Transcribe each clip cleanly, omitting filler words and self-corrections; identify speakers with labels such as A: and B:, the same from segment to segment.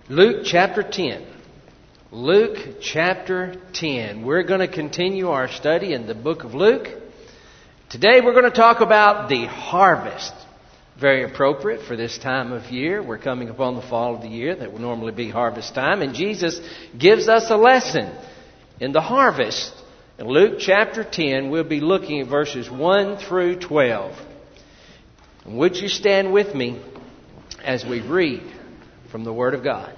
A: Luke chapter 10. Luke chapter 10. We're going to continue our study in the book of Luke. Today we're going to talk about the harvest. Very appropriate for this time of year. We're coming upon the fall of the year. That would normally be harvest time. And Jesus gives us a lesson in the harvest. In Luke chapter 10, we'll be looking at verses 1 through 12. Would you stand with me as we read from the Word of God?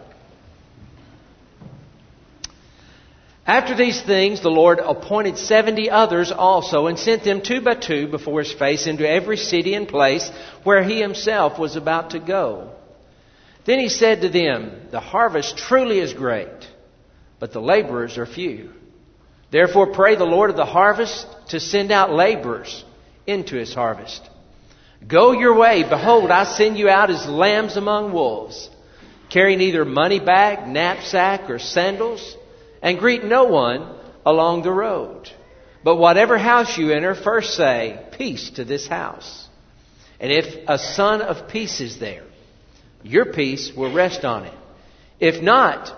A: After these things, the Lord appointed 70 others also, and sent them 2 by 2 before His face into every city and place where He Himself was about to go. Then He said to them, "The harvest truly is great, but the laborers are few. Therefore pray the Lord of the harvest to send out laborers into His harvest. Go your way, behold, I send you out as lambs among wolves. Carry neither money bag, knapsack, or sandals, and greet no one along the road. But whatever house you enter, first say, 'Peace to this house.' And if a son of peace is there, your peace will rest on it. If not,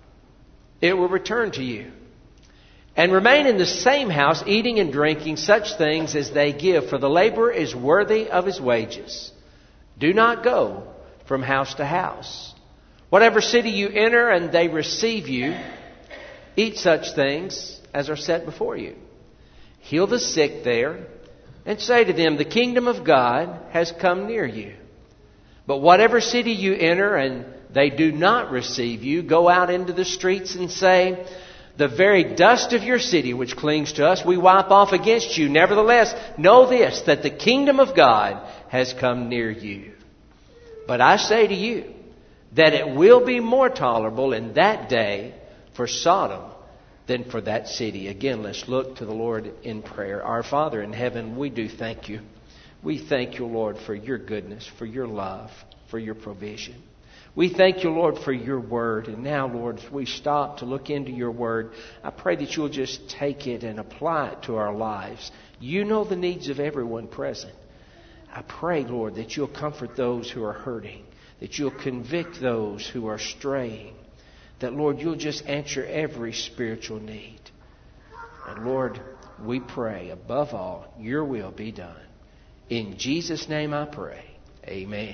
A: it will return to you. And remain in the same house, eating and drinking such things as they give, for the laborer is worthy of his wages. Do not go from house to house. Whatever city you enter and they receive you, eat such things as are set before you. Heal the sick there, and say to them, 'The kingdom of God has come near you.' But whatever city you enter and they do not receive you, go out into the streets and say, 'The very dust of your city which clings to us, we wipe off against you. Nevertheless, know this, that the kingdom of God has come near you. But I say to you that it will be more tolerable in that day for Sodom than for that city." Again, let's look to the Lord in prayer. Our Father in heaven, we do thank you. We thank you, Lord, for your goodness, for your love, for your provision. We thank you, Lord, for your word. And now, Lord, as we stop to look into your word, I pray that you'll just take it and apply it to our lives. You know the needs of everyone present. I pray, Lord, that you'll comfort those who are hurting, that you'll convict those who are straying, that, Lord, you'll just answer every spiritual need. And, Lord, we pray, above all, your will be done. In Jesus' name I pray. Amen.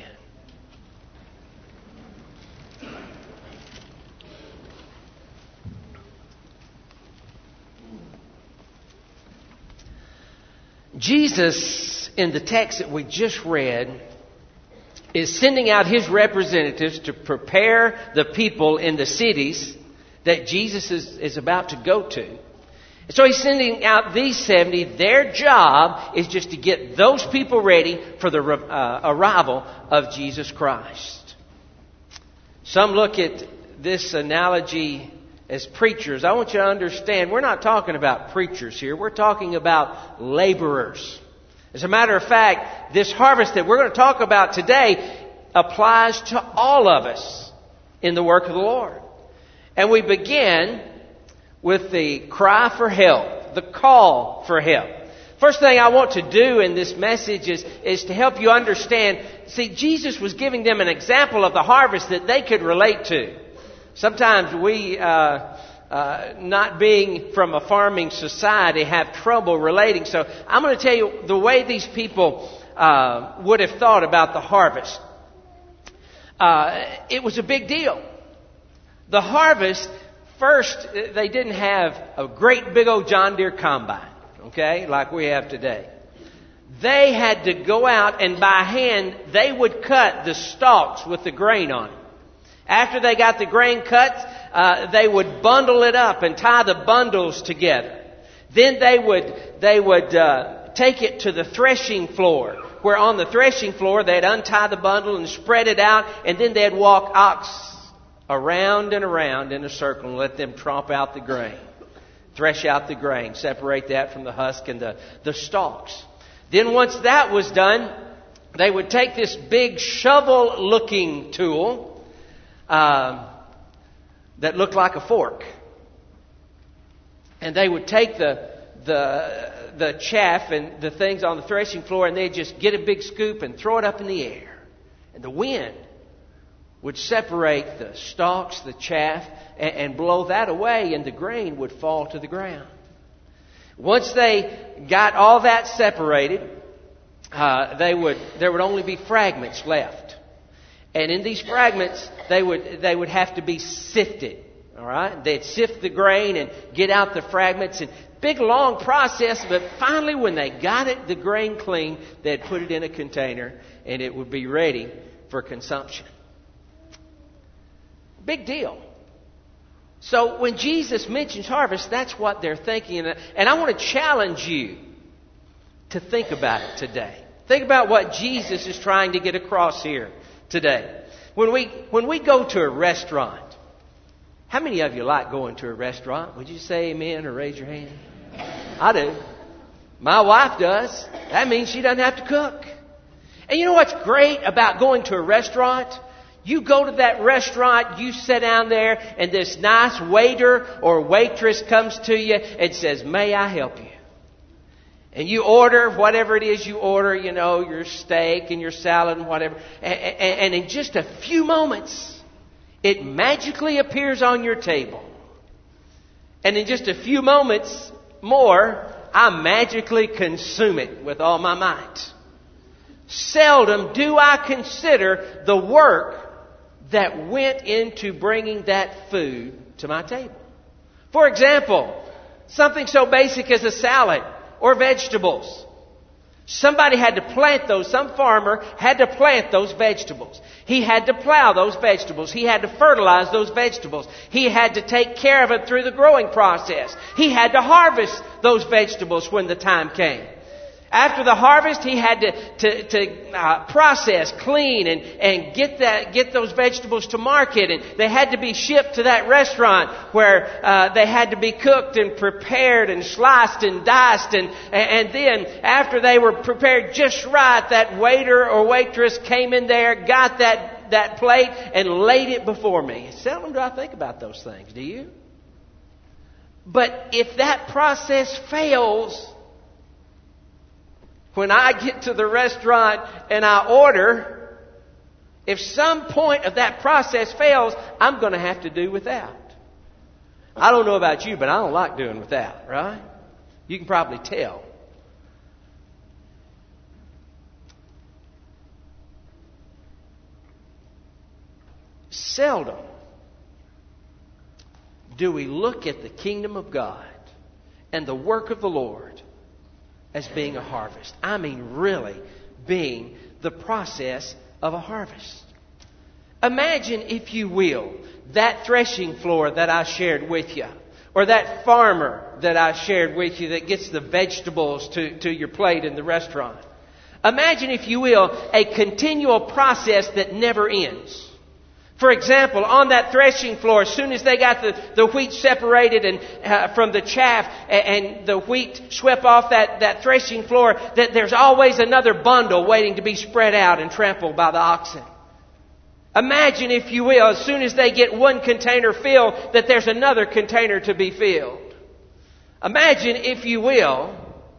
A: Jesus, in the text that we just read, is sending out His representatives to prepare the people in the cities that Jesus is about to go to. So He's sending out these 70. Their job is just to get those people ready for the arrival of Jesus Christ. Some look at this analogy as preachers. I want you to understand, we're not talking about preachers here. We're talking about laborers. As a matter of fact, this harvest that we're going to talk about today applies to all of us in the work of the Lord. And we begin with the cry for help, the call for help. First thing I want to do in this message is to help you understand. See, Jesus was giving them an example of the harvest that they could relate to. Sometimes we, not being from a farming society, have trouble relating. So I'm going to tell you the way these people would have thought about the harvest. It was a big deal. The harvest, first, they didn't have a great big old John Deere combine, okay, like we have today. They had to go out and by hand, they would cut the stalks with the grain on it. After they got the grain cut, they would bundle it up and tie the bundles together. Then they would take it to the threshing floor, where on the threshing floor they'd untie the bundle and spread it out, and then they'd walk ox around and around in a circle and let them tromp out the grain, thresh out the grain, separate that from the husk and the stalks. Then once that was done, they would take this big shovel-looking tool that looked like a fork. And they would take the chaff and the things on the threshing floor, and they'd just get a big scoop and throw it up in the air. And the wind would separate the stalks, the chaff, and blow that away, and the grain would fall to the ground. Once they got all that separated, there would only be fragments left. And in these fragments, they would have to be sifted. All right? They'd sift the grain and get out the fragments. And big, long process, but finally when they got it, the grain clean, they'd put it in a container and it would be ready for consumption. Big deal. So when Jesus mentions harvest, that's what they're thinking. And I want to challenge you to think about it today. Think about what Jesus is trying to get across here today. When we go to a restaurant, how many of you like going to a restaurant? Would you say amen or raise your hand? I do. My wife does. That means she doesn't have to cook. And you know what's great about going to a restaurant? You go to that restaurant, you sit down there, and this nice waiter or waitress comes to you and says, "May I help you?" And you order whatever it is you order, you know, your steak and your salad and whatever. And in just a few moments, it magically appears on your table. And in just a few moments more, I magically consume it with all my might. Seldom do I consider the work that went into bringing that food to my table. For example, something so basic as a salad or vegetables. Somebody had to plant those. Some farmer had to plant those vegetables. He had to plow those vegetables. He had to fertilize those vegetables. He had to take care of it through the growing process. He had to harvest those vegetables when the time came. After the harvest, he had to process, clean, and get those vegetables to market. And they had to be shipped to that restaurant where they had to be cooked and prepared and sliced and diced. And then after they were prepared just right, that waiter or waitress came in there, got that plate, and laid it before me. Seldom do I think about those things, do you? But if that process fails, when I get to the restaurant and I order, if some point of that process fails, I'm going to have to do without. I don't know about you, but I don't like doing without, right? You can probably tell. Seldom do we look at the kingdom of God and the work of the Lord as being a harvest. I mean, really being the process of a harvest. Imagine, if you will, that threshing floor that I shared with you, or that farmer that I shared with you that gets the vegetables to your plate in the restaurant. Imagine, if you will, a continual process that never ends. For example, on that threshing floor, as soon as they got the wheat separated and from the chaff and the wheat swept off that threshing floor, that there's always another bundle waiting to be spread out and trampled by the oxen. Imagine, if you will, as soon as they get one container filled, that there's another container to be filled. Imagine, if you will,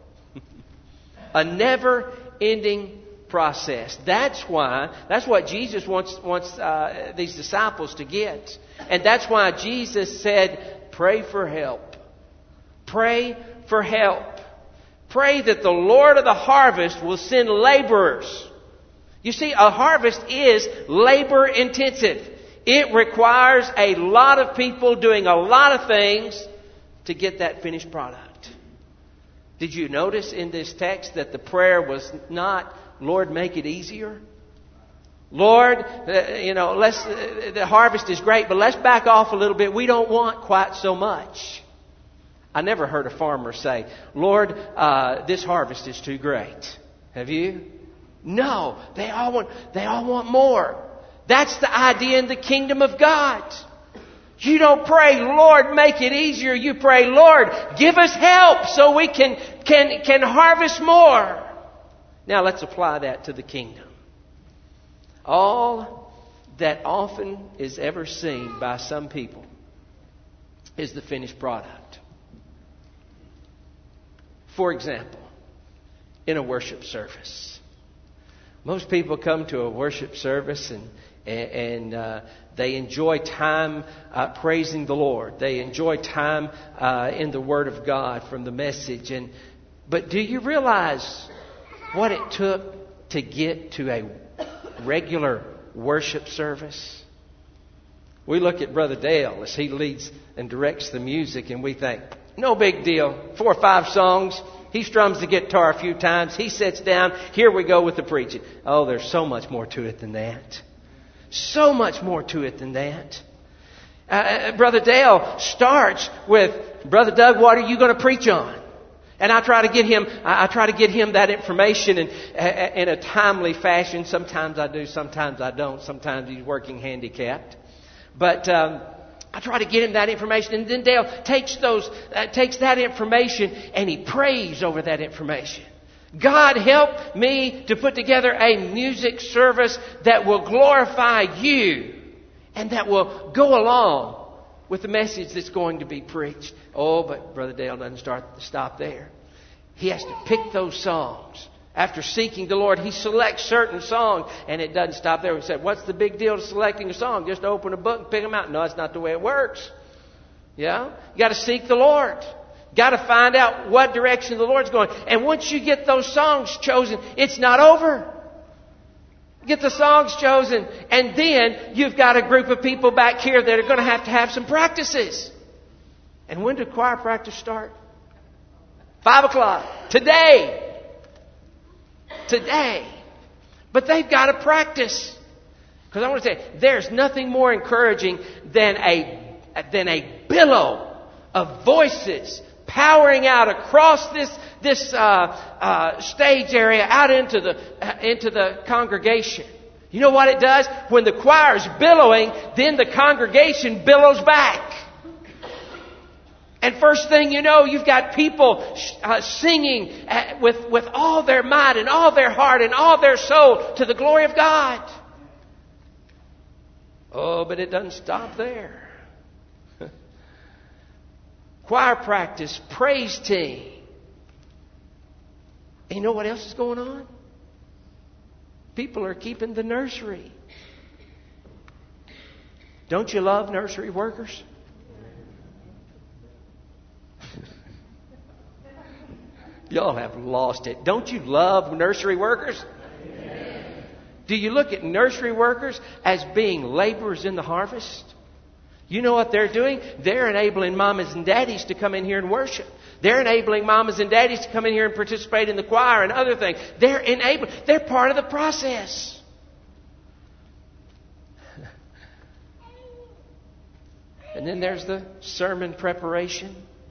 A: a never-ending process. That's what Jesus wants these disciples to get. And that's why Jesus said, pray for help. Pray for help. Pray that the Lord of the harvest will send laborers. You see, a harvest is labor intensive. It requires a lot of people doing a lot of things to get that finished product. Did you notice in this text that the prayer was not, "Lord, make it easier"? Lord, the harvest is great, but let's back off a little bit. We don't want quite so much. I never heard a farmer say, "Lord, this harvest is too great." Have you? No, they all want more. That's the idea in the kingdom of God. You don't pray, "Lord, make it easier." You pray, "Lord, give us help so we can harvest more." Now let's apply that to the kingdom. All that often is ever seen by some people is the finished product. For example, in a worship service. Most people come to a worship service and they enjoy time praising the Lord. They enjoy time in the Word of God from the message. But do you realize what it took to get to a regular worship service? We look at Brother Dale as he leads and directs the music, and we think, no big deal. 4 or 5 songs. He strums the guitar a few times. He sits down. Here we go with the preaching. Oh, there's so much more to it than that. So much more to it than that. Brother Dale starts with, Brother Doug, what are you going to preach on? And I try to get him that information in a timely fashion. Sometimes I do, sometimes I don't. Sometimes he's working handicapped. But I try to get him that information, and then Dale takes that information and he prays over that information. God, help me to put together a music service that will glorify you and that will go along with the message that's going to be preached. Oh, but Brother Dale doesn't stop there. He has to pick those songs. After seeking the Lord, he selects certain songs, and it doesn't stop there. We said, what's the big deal to selecting a song? Just open a book and pick them out. No, that's not the way it works. Yeah? You got to seek the Lord. Got to find out what direction the Lord's going. And once you get those songs chosen, it's not over. Get the songs chosen, and then you've got a group of people back here that are going to have some practices. And when did choir practice start? 5 o'clock. Today. But they've got to practice. Because I want to say, there's nothing more encouraging than a billow of voices powering out across this stage area out into the congregation. You know what it does? When the choir's billowing, then the congregation billows back. And first thing you know, you've got people singing with all their might and all their heart and all their soul to the glory of God. Oh, but it doesn't stop there. Choir practice, praise team. And you know what else is going on? People are keeping the nursery. Don't you love nursery workers? Y'all have lost it. Don't you love nursery workers? Amen. Do you look at nursery workers as being laborers in the harvest? You know what they're doing? They're enabling mamas and daddies to come in here and worship. They're enabling mamas and daddies to come in here and participate in the choir and other things. They're enabling. They're part of the process. And then there's the sermon preparation.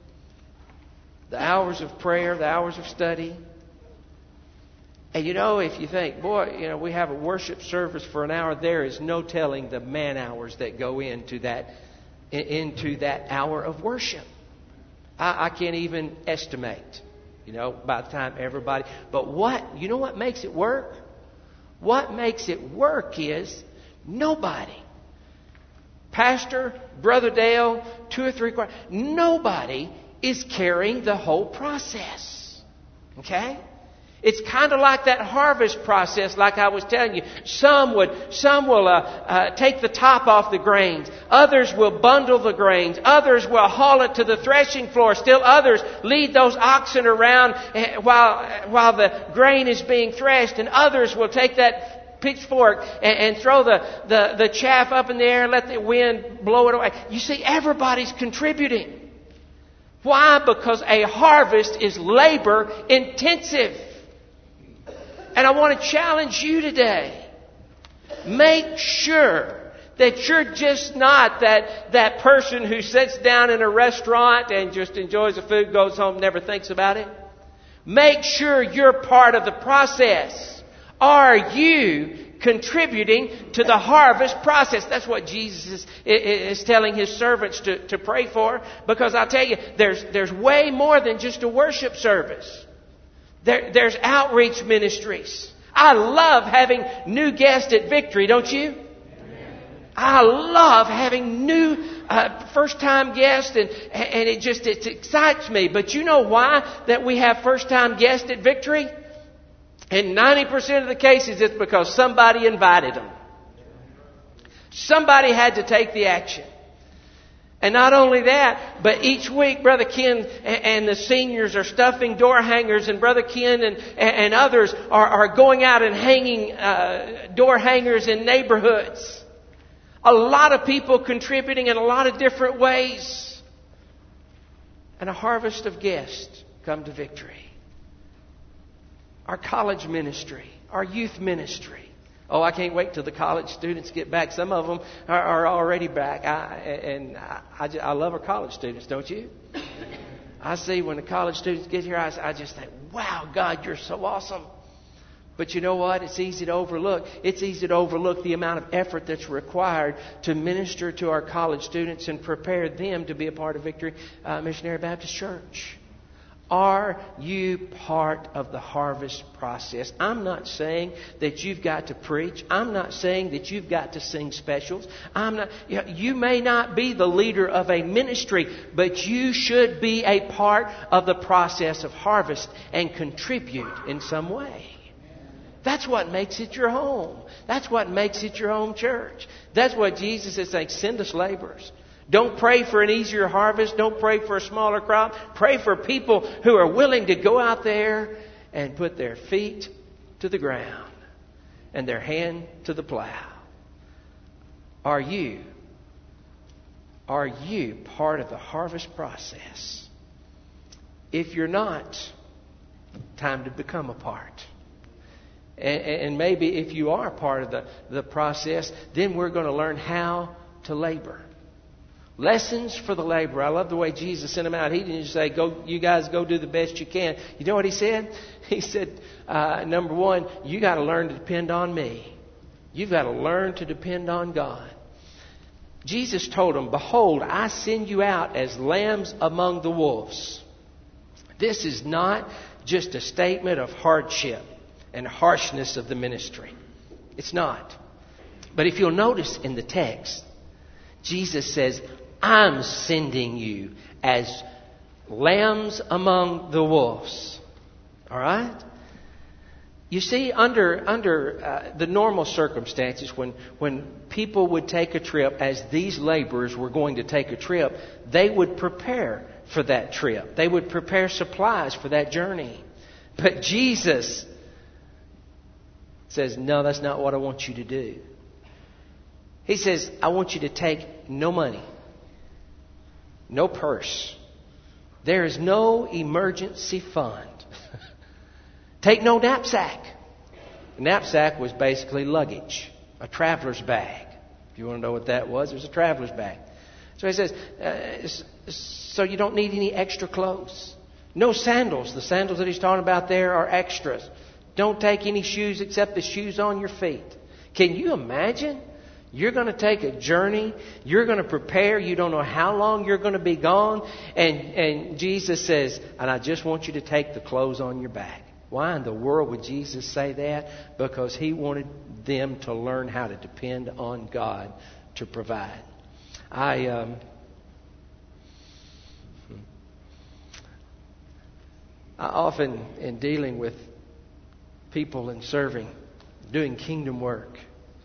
A: The hours of prayer, the hours of study. And you know, if you think, boy, we have a worship service for an hour, there is no telling the man hours that go into that hour of worship. I can't even estimate, by the time everybody. But what makes it work? What makes it work is nobody. Pastor, Brother Dale, 2 or 3 choirs, nobody is carrying the whole process. Okay? It's kind of like that harvest process, like I was telling you. Some will take the top off the grains. Others will bundle the grains. Others will haul it to the threshing floor. Still others lead those oxen around while the grain is being threshed. And others will take that pitchfork and throw the chaff up in the air and let the wind blow it away. You see, everybody's contributing. Why? Because a harvest is labor intensive. And I want to challenge you today. Make sure that you're just not that person who sits down in a restaurant and just enjoys the food, goes home, never thinks about it. Make sure you're part of the process. Are you contributing to the harvest process? That's what Jesus is telling His servants to pray for. Because I'll tell you, there's way more than just a worship service. There's outreach ministries. I love having new guests at Victory, don't you? Amen. I love having new first-time guests, and it excites me. But you know why that we have first-time guests at Victory? In 90% of the cases, it's because somebody invited them. Somebody had to take the action. And not only that, but each week Brother Ken and the seniors are stuffing door hangers, and Brother Ken and others are going out and hanging door hangers in neighborhoods. A lot of people contributing in a lot of different ways. And a harvest of guests come to Victory. Our college ministry, our youth ministry. Oh, I can't wait till the college students get back. Some of them are already back. I love our college students, don't you? I see when the college students get here, I just think, wow, God, you're so awesome. But you know what? It's easy to overlook. It's easy to overlook the amount of effort that's required to minister to our college students and prepare them to be a part of Victory Missionary Baptist Church. Are you part of the harvest process? I'm not saying that you've got to preach. I'm not saying that you've got to sing specials. You may not be the leader of a ministry, but you should be a part of the process of harvest and contribute in some way. That's what makes it your home. That's what makes it your home church. That's what Jesus is saying. Send us laborers. Don't pray for an easier harvest. Don't pray for a smaller crop. Pray for people who are willing to go out there and put their feet to the ground and their hand to the plow. Are you part of the harvest process? If you're not, time to become a part. And maybe if you are part of the process, then we're going to learn how to labor. Lessons for the laborer. I love the way Jesus sent them out. He didn't just say, "Go, you guys go do the best you can." You know what He said? He said, number one, you got to learn to depend on me. You've got to learn to depend on God. Jesus told them, "Behold, I send you out as lambs among the wolves." This is not just a statement of hardship and harshness of the ministry. It's not. But if you'll notice in the text, Jesus says, "I'm sending you as lambs among the wolves." All right? You see, under the normal circumstances, when people would take a trip, as these laborers were going to take a trip, they would prepare for that trip. They would prepare supplies for that journey. But Jesus says, "No, that's not what I want you to do." He says, "I want you to take no money, no purse. There is no emergency fund. Take no knapsack." A knapsack was basically luggage, a traveler's bag. If you want to know what that was, it was a traveler's bag. So he says, so you don't need any extra clothes. No sandals. The sandals that he's talking about there are extras. Don't take any shoes except the shoes on your feet. Can you imagine? You're going to take a journey. You're going to prepare. You don't know how long you're going to be gone. And Jesus says, "And I just want you to take the clothes on your back." Why in the world would Jesus say that? Because He wanted them to learn how to depend on God to provide. I often, in dealing with people and serving, doing kingdom work,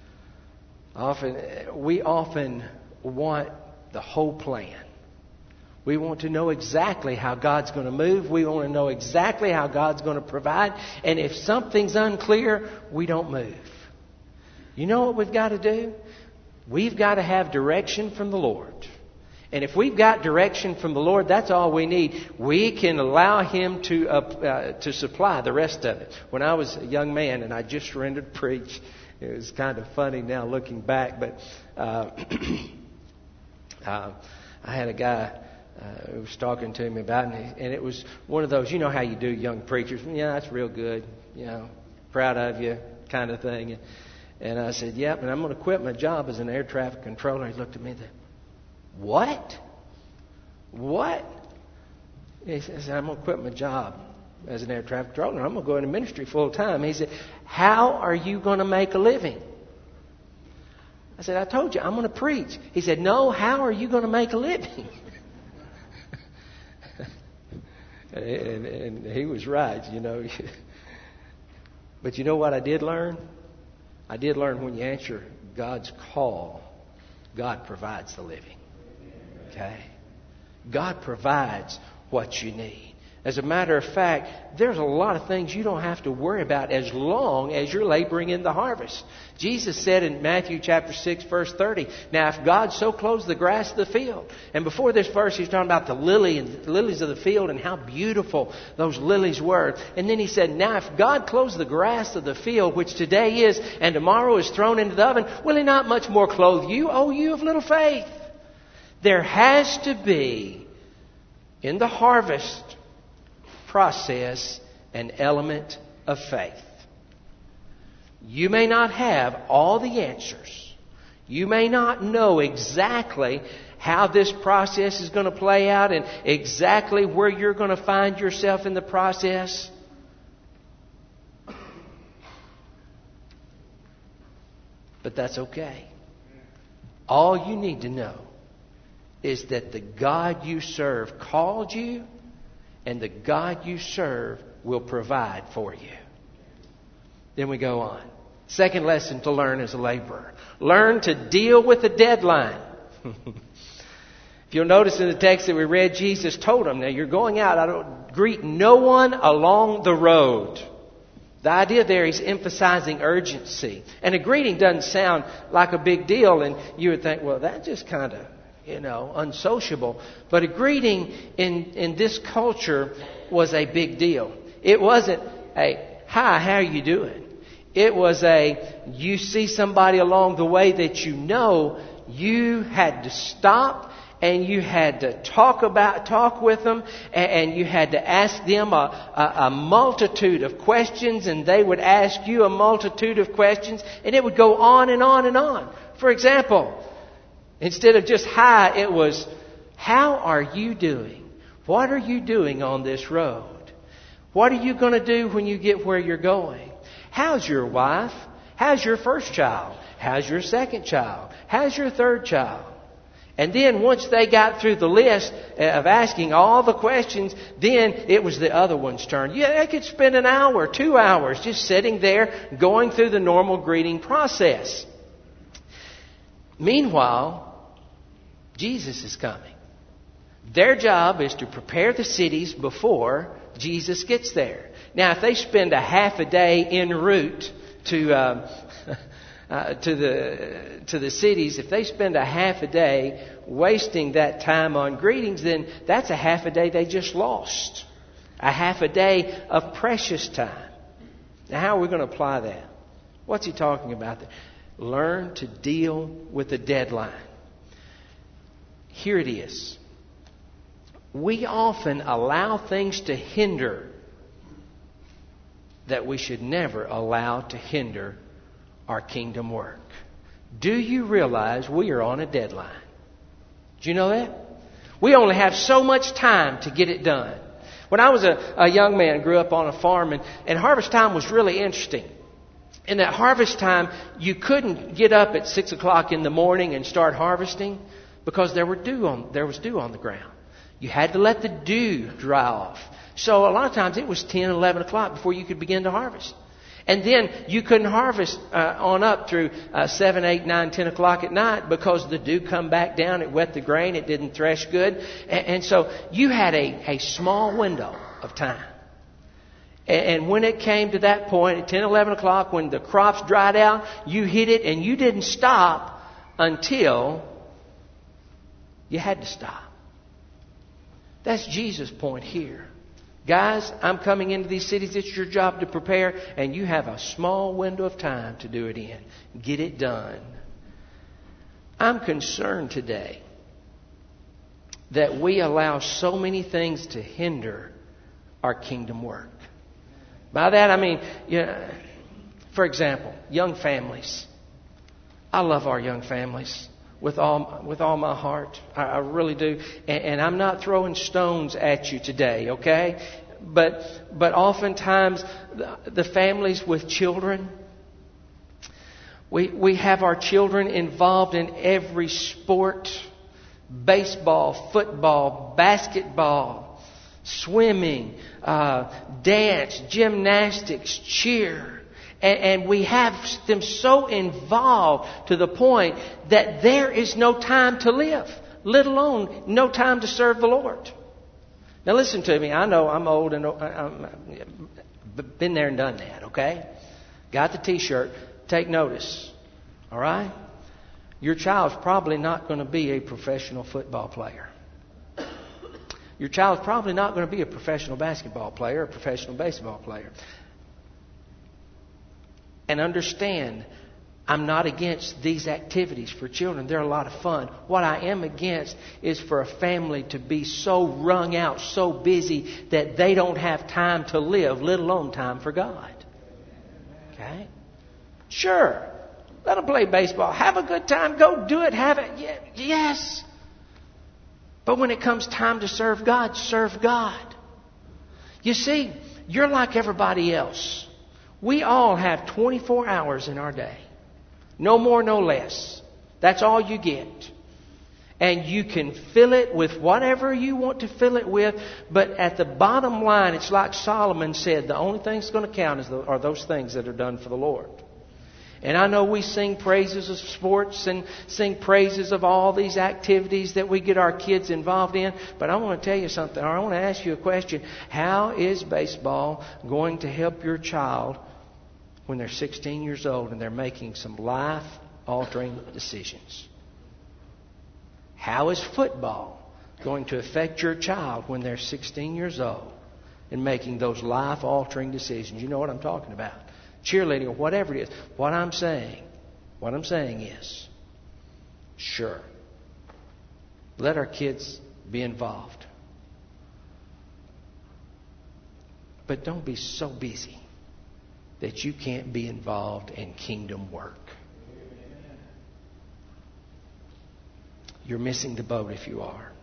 A: we often want the whole plan. We want to know exactly how God's going to move. We want to know exactly how God's going to provide. And if something's unclear, we don't move. You know what we've got to do? We've got to have direction from the Lord. And if we've got direction from the Lord, that's all we need. We can allow Him to supply the rest of it. When I was a young man and I just surrendered to preach, it was kind of funny now looking back, but I had a guy who was talking to me about it, and it was one of those, you know how you do young preachers. Yeah, that's real good, proud of you kind of thing. And I said, "Yep, and I'm going to quit my job as an air traffic controller." He looked at me and said, "What? What?" He said, "I'm going to quit my job as an air traffic controller. I'm going to go into ministry full time." He said, "How are you going to make a living?" I said, "I told you, I'm going to preach." He said, "No, how are you going to make a living?" and he was right, But you know what I did learn? I did learn when you answer God's call, God provides the living. Okay? God provides what you need. As a matter of fact, there's a lot of things you don't have to worry about as long as you're laboring in the harvest. Jesus said in Matthew chapter 6, verse 30, now if God so clothes the grass of the field, and before this verse he's talking about the lilies of the field and how beautiful those lilies were. And then he said, now if God clothes the grass of the field, which today is and tomorrow is thrown into the oven, will He not much more clothe you, O you of little faith? There has to be, in the harvest process, an element of faith. You may not have all the answers. You may not know exactly how this process is going to play out and exactly where you're going to find yourself in the process. But that's okay. All you need to know is that the God you serve called you, and the God you serve will provide for you. Then we go on. Second lesson to learn as a laborer. Learn to deal with the deadline. If you'll notice in the text that we read, Jesus told them, now you're going out, greet no one along the road. The idea there is emphasizing urgency. And a greeting doesn't sound like a big deal, and you would think, well, that just kind of, unsociable. But a greeting in this culture was a big deal. It wasn't a, hi, how are you doing? It was a, you see somebody along the way that you had to stop and you had to talk with them, and you had to ask them a multitude of questions, and they would ask you a multitude of questions, and it would go on and on and on. For example, instead of just hi, it was, how are you doing? What are you doing on this road? What are you going to do when you get where you're going? How's your wife? How's your first child? How's your second child? How's your third child? And then once they got through the list of asking all the questions, then it was the other one's turn. Yeah, they could spend an hour, 2 hours just sitting there going through the normal greeting process. Meanwhile, Jesus is coming. Their job is to prepare the cities before Jesus gets there. Now, if they spend a half a day en route to the cities, if they spend a half a day wasting that time on greetings, then that's a half a day they just lost. A half a day of precious time. Now, how are we going to apply that? What's he talking about there? Learn to deal with the deadline. Here it is. We often allow things to hinder that we should never allow to hinder our kingdom work. Do you realize we are on a deadline? Do you know that? We only have so much time to get it done. When I was a young man, grew up on a farm, and harvest time was really interesting. In that harvest time, you couldn't get up at 6 o'clock in the morning and start harvesting because there was dew on the ground. You had to let the dew dry off. So a lot of times it was 10, 11 o'clock before you could begin to harvest. And then you couldn't harvest on up through 7, 8, 9, 10 o'clock at night because the dew come back down. It wet the grain. It didn't thresh good. And so you had a small window of time. And when it came to that point, at 10, 11 o'clock, when the crops dried out, you hit it and you didn't stop until you had to stop. That's Jesus' point here. Guys, I'm coming into these cities. It's your job to prepare, and you have a small window of time to do it in. Get it done. I'm concerned today that we allow so many things to hinder our kingdom work. By that I mean, for example, young families. I love our young families with all my heart. I really do. And I'm not throwing stones at you today, okay? But oftentimes the families with children, we have our children involved in every sport: baseball, football, basketball, swimming, dance, gymnastics, cheer. And we have them so involved to the point that there is no time to live, let alone no time to serve the Lord. Now listen to me. I know I'm old and I've been there and done that, okay? Got the T-shirt. Take notice, all right? Your child's probably not going to be a professional football player. Your child's probably not going to be a professional basketball player or a professional baseball player. And understand, I'm not against these activities for children. They're a lot of fun. What I am against is for a family to be so wrung out, so busy that they don't have time to live, let alone time for God. Okay? Sure. Let them play baseball. Have a good time. Go do it. Have it. Yeah, yes. But when it comes time to serve God, serve God. You see, you're like everybody else. We all have 24 hours in our day. No more, no less. That's all you get. And you can fill it with whatever you want to fill it with. But at the bottom line, it's like Solomon said, the only thing that's going to count are those things that are done for the Lord. And I know we sing praises of sports and sing praises of all these activities that we get our kids involved in. But I want to tell you something, or I want to ask you a question. How is baseball going to help your child when they're 16 years old and they're making some life-altering decisions? How is football going to affect your child when they're 16 years old and making those life-altering decisions? You know what I'm talking about. Cheerleading or whatever it is. What I'm saying is, sure, let our kids be involved. But don't be so busy that you can't be involved in kingdom work. You're missing the boat if you are.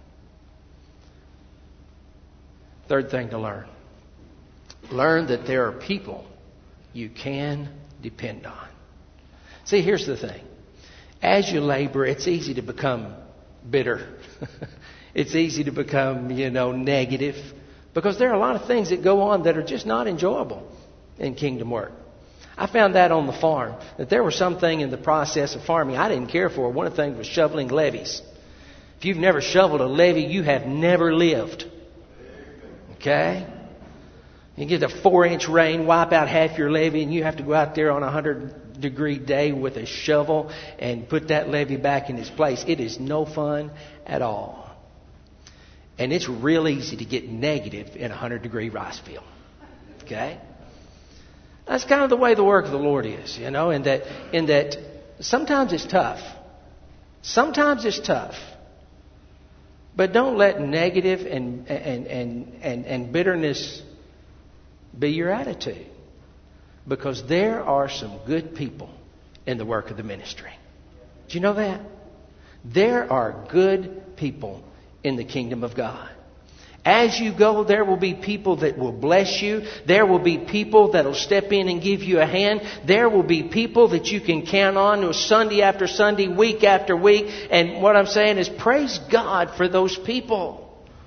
A: Third thing to learn. Learn that there are people you can depend on. See, here's the thing. As you labor, it's easy to become bitter. It's easy to become, negative. Because there are a lot of things that go on that are just not enjoyable in kingdom work. I found that on the farm, that there was something in the process of farming I didn't care for. One of the things was shoveling levees. If you've never shoveled a levee, you have never lived. Okay? You get a 4-inch rain, wipe out half your levee, and you have to go out there on a 100-degree day with a shovel and put that levee back in its place. It is no fun at all. And it's real easy to get negative in a 100-degree rice field. Okay? That's kind of the way the work of the Lord is, in that sometimes it's tough. Sometimes it's tough. But don't let negative and bitterness be your attitude. Because there are some good people in the work of the ministry. Do you know that? There are good people in the kingdom of God. As you go, there will be people that will bless you. There will be people that will step in and give you a hand. There will be people that you can count on Sunday after Sunday, week after week. And what I'm saying is praise God for those people.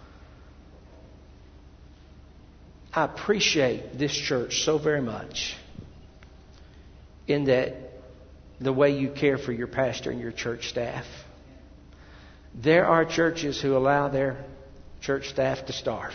A: I appreciate this church so very much in that the way you care for your pastor and your church staff. There are churches who allow their church staff to starve.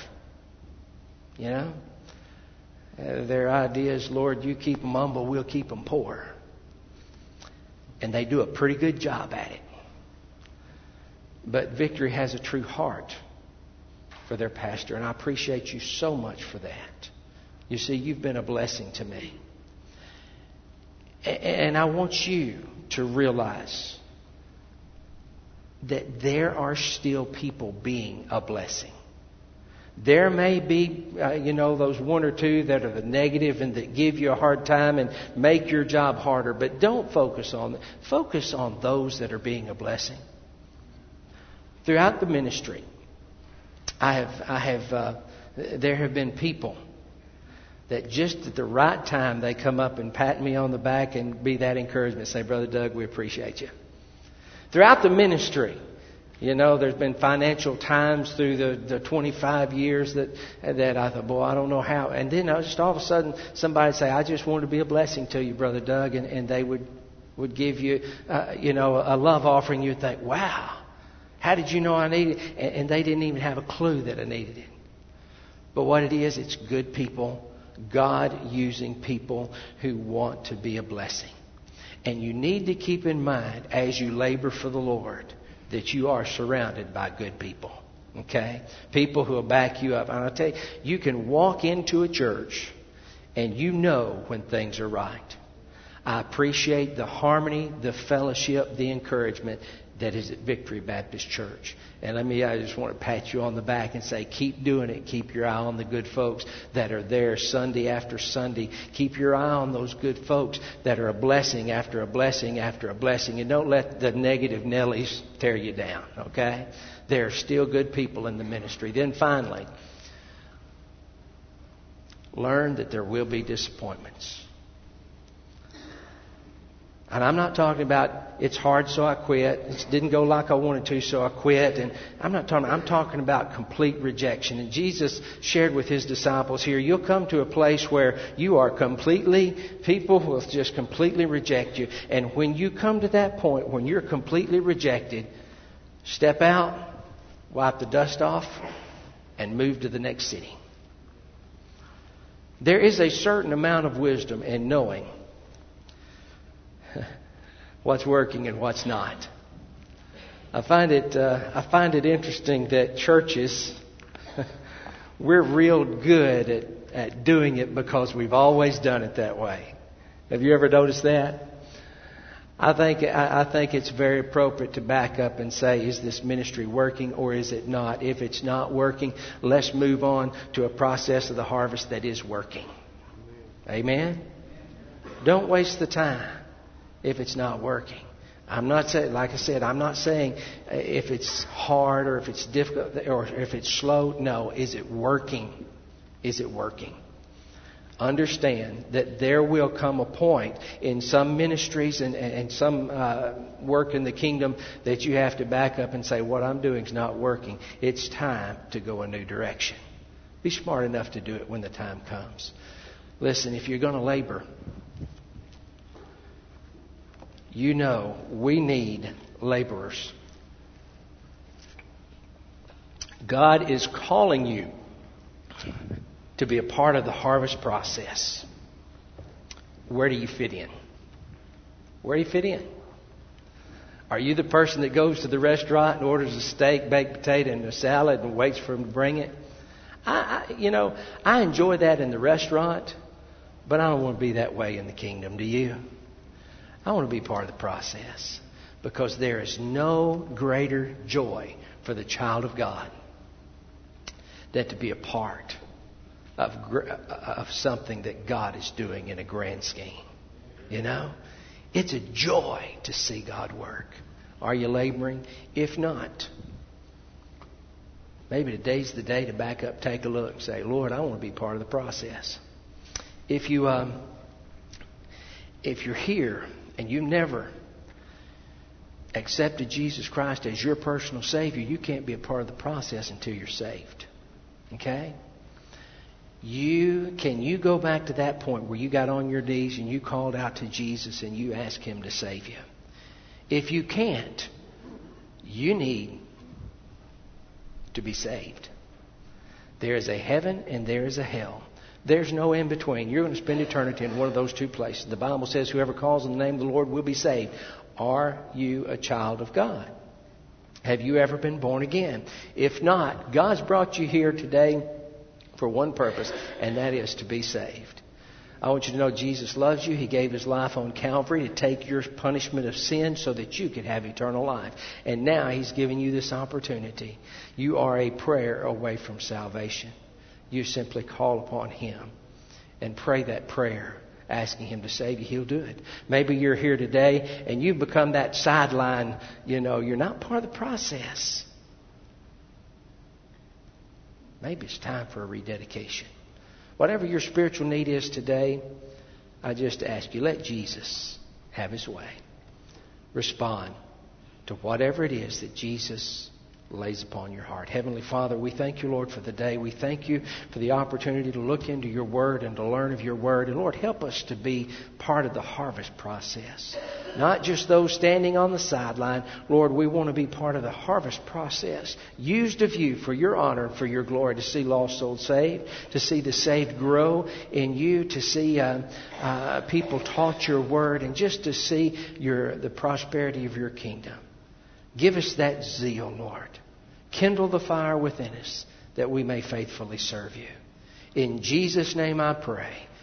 A: Their idea is, Lord, you keep them humble, we'll keep them poor. And they do a pretty good job at it. But Victory has a true heart for their pastor, and I appreciate you so much for that. You see, you've been a blessing to me. And I want you to realize that there are still people being a blessing. There may be, those one or two that are the negative and that give you a hard time and make your job harder. But don't focus on them. Focus on those that are being a blessing. Throughout the ministry, there have been people that just at the right time they come up and pat me on the back and be that encouragement. Say, Brother Doug, we appreciate you. Throughout the ministry, You know, there's been financial times through the 25 years that I thought, boy, I don't know how. And then just all of a sudden, somebody would say, I just want to be a blessing to you, Brother Doug. And they would give you, a love offering. You'd think, wow, how did you know I needed it? And they didn't even have a clue that I needed it. But what it is, it's good people, God using people who want to be a blessing. And you need to keep in mind, as you labor for the Lord, that you are surrounded by good people. Okay? People who will back you up. And I'll tell you, you can walk into a church and you know when things are right. I appreciate the harmony, the fellowship, the encouragement that is at Victory Baptist Church. And I just want to pat you on the back and say, keep doing it. Keep your eye on the good folks that are there Sunday after Sunday. Keep your eye on those good folks that are a blessing after a blessing after a blessing. And don't let the negative Nellies tear you down, okay? There are still good people in the ministry. Then finally, learn that there will be disappointments. And I'm not talking about it's hard so I quit. It didn't go like I wanted to so I quit. And I'm talking about complete rejection. And Jesus shared with His disciples here, you'll come to a place where you are people will just completely reject you. And when you come to that point, when you're completely rejected, step out, wipe the dust off, and move to the next city. There is a certain amount of wisdom in knowing what's working and what's not. I find it interesting that churches, we're real good at doing it because we've always done it that way. Have you ever noticed that? I think it's very appropriate to back up and say, is this ministry working or is it not? If it's not working, let's move on to a process of the harvest that is working. Amen? Don't waste the time if it's not working. I'm not saying, like I said, I'm not saying if it's hard or if it's difficult or if it's slow. No, is it working? Is it working? Understand that there will come a point in some ministries and some work in the kingdom that you have to back up and say, what I'm doing is not working. It's time to go a new direction. Be smart enough to do it when the time comes. Listen, if you're going to labor, you know we need laborers. God is calling you to be a part of the harvest process. Where do you fit in? Where do you fit in? Are you the person that goes to the restaurant and orders a steak, baked potato, and a salad and waits for them to bring it? I enjoy that in the restaurant, but I don't want to be that way in the kingdom. Do you? I want to be part of the process because there is no greater joy for the child of God than to be a part of something that God is doing in a grand scheme. You know? It's a joy to see God work. Are you laboring? If not, maybe today's the day to back up, take a look, and say, Lord, I want to be part of the process. If you're here and you never accepted Jesus Christ as your personal Savior, you can't be a part of the process until you're saved. Okay? Can you go back to that point where you got on your knees and you called out to Jesus and you asked Him to save you? If you can't, you need to be saved. There is a heaven and there is a hell. There's no in between. You're going to spend eternity in one of those two places. The Bible says whoever calls on the name of the Lord will be saved. Are you a child of God? Have you ever been born again? If not, God's brought you here today for one purpose, and that is to be saved. I want you to know Jesus loves you. He gave His life on Calvary to take your punishment of sin so that you could have eternal life. And now He's giving you this opportunity. You are a prayer away from salvation. You simply call upon Him and pray that prayer, asking Him to save you. He'll do it. Maybe you're here today and you've become that sideline. You're not part of the process. Maybe it's time for a rededication. Whatever your spiritual need is today, I just ask you, let Jesus have His way. Respond to whatever it is that Jesus lays upon your heart. Heavenly Father, we thank you, Lord, for the day. We thank you for the opportunity to look into your Word and to learn of your Word. And Lord, help us to be part of the harvest process. Not just those standing on the sideline. Lord, we want to be part of the harvest process. Used of you for your honor and for your glory, to see lost souls saved, to see the saved grow in you, to see people taught your Word, and just to see the prosperity of your kingdom. Give us that zeal, Lord. Kindle the fire within us that we may faithfully serve you. In Jesus' name I pray.